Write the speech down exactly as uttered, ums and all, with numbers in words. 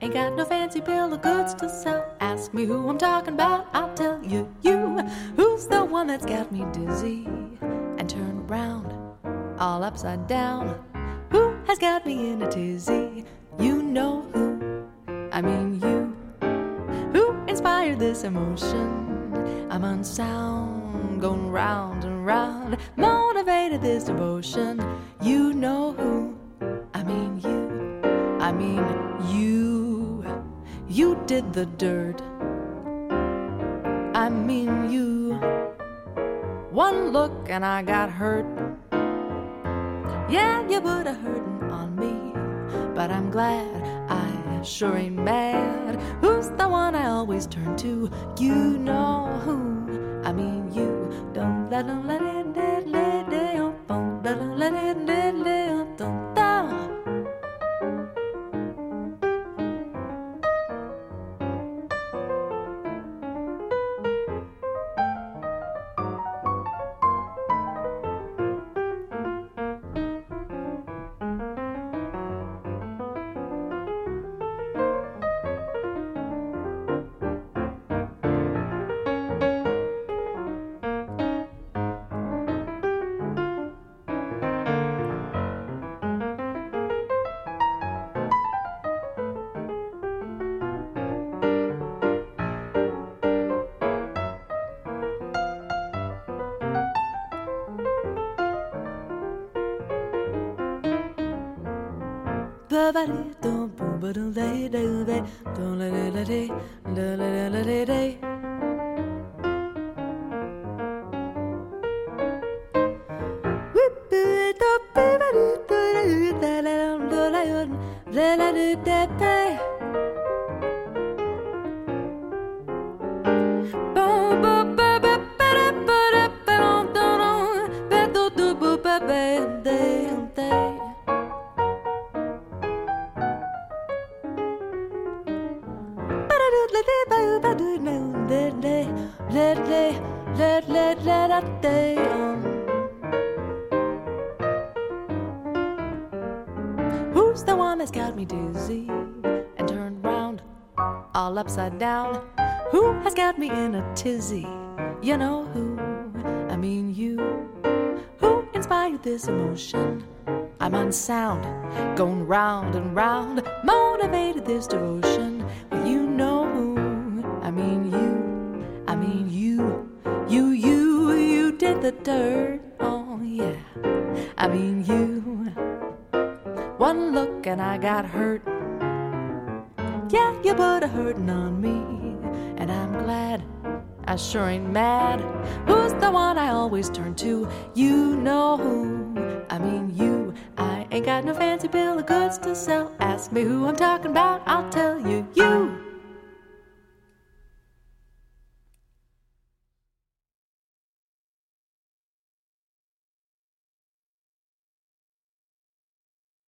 ain't got no fancy bill of goods to sell. Ask me who I'm talking about, I'll tell you. You, who's the one that's got me dizzy and turned around all upside down? Who has got me in a tizzy? You know who, I mean you. Who inspired this emotion? I'm unsound, going round and round, motivated this devotion. You know who, I mean you, I mean you. You did the dirt, I mean you. One look and I got hurt. Yeah, you put a hurtin' on me, but I'm glad I sure ain't mad. Who's the one I always turn to? You know who, I mean you. Don't let him let it let it don't let him let it let it don't. Who's the one that's got me dizzy and turned round all upside down? Who has got me in a tizzy? You know who, I mean you. Who inspired this emotion? I'm unsound, going round and round, motivated this devotion. Well, you know who, I mean you, I mean you. You, you, you did the dirt, oh yeah, I mean you. One look and I got hurt. Yeah, you put a hurtin' on me, and I'm glad I sure ain't mad. Who's the one I always turn to? You know who, I mean you. I ain't got no fancy bill of goods to sell. Ask me who I'm talking about, I'll tell you. You.